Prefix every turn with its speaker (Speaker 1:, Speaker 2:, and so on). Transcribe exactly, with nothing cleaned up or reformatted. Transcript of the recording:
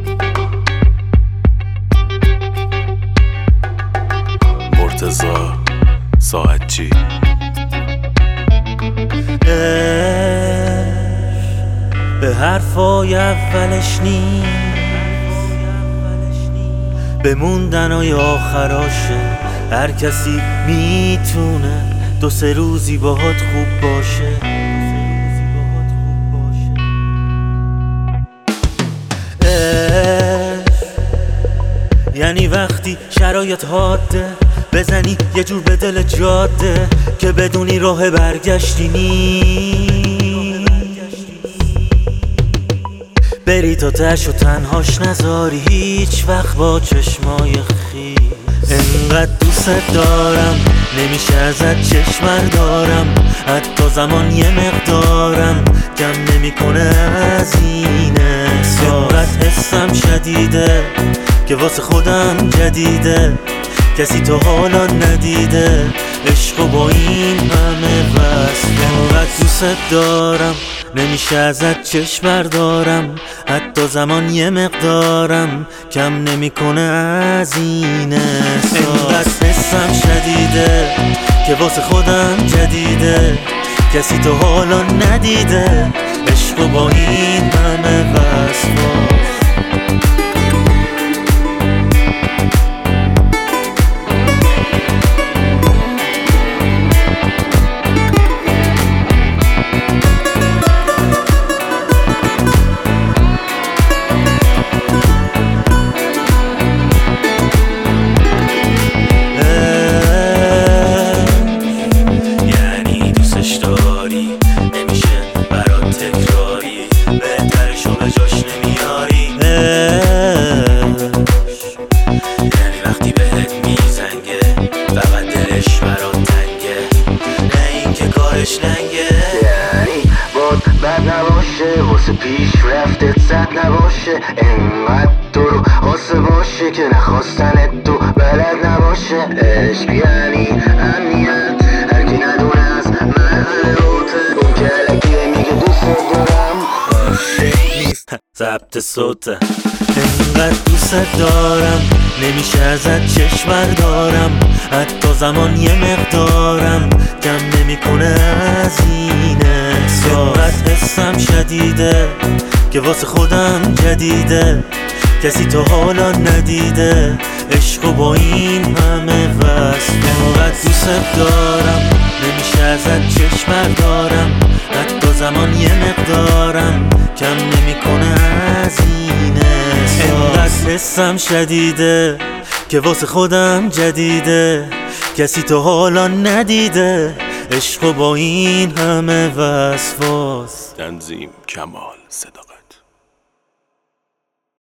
Speaker 1: مرتضی ساعتچی.
Speaker 2: به حرفای اولش نیست، به موندنای آخراشه. هر کسی میتونه دو سه روزی باهات خوب باشه. یعنی وقتی شرایط حاده بزنی یه جور به دل جاده که بدونی راه برگشتی نی، بری تا تش و تنهاش نذاری هیچ وقت با چشمای خیس. انقدر دوست دارم نمیشه ازت چشم دارم، حتی زمان یه مقدارم کم نمیکنه از این احساس. انقدر حسم شدیده که واسه خودم جدیده، کسی تو حالا ندیده عشقو با این همه وصف. انقدر دوست دارم نمیشه ازت چشم بردارم، حتی زمان یه مقدارم کم نمیکنه از این احساس. انقدر حسم شدیده که واسه خودم جدیده، کسی تو حالا ندیده عشقو با این همه وصف.
Speaker 3: یعنی باد بد نباشه واسه پیش رفتت زد نباشه، انقدر تو رو خواسته باشه که نخواستنت تو بلد نباشه. عشق یعنی امنیت، هرکی ندونه از محل روته، اون که علکیه میگه دوست دارم عاشق نیست
Speaker 2: ضبط صوته. انقدر دوست دارم نمیشه ازت چشم بردارم، حتی زمان یه مقدارم کم نمیکنه از این احساس. انقدر حسم شدیده که واسه خودم جدیده، کسی تو حالا ندیده عشقو با این همه وصف. انقدر دوست دارم نمیشه ازت چشم بردارم، حتی زمان یه مقدارم کم نمیکنه از این احساس. انقدر حسم شدیده که واسه خودم جدیده، کسی تو حالا ندیده عشقو با این همه وصفاست.
Speaker 1: تنظیم کمال صداقت.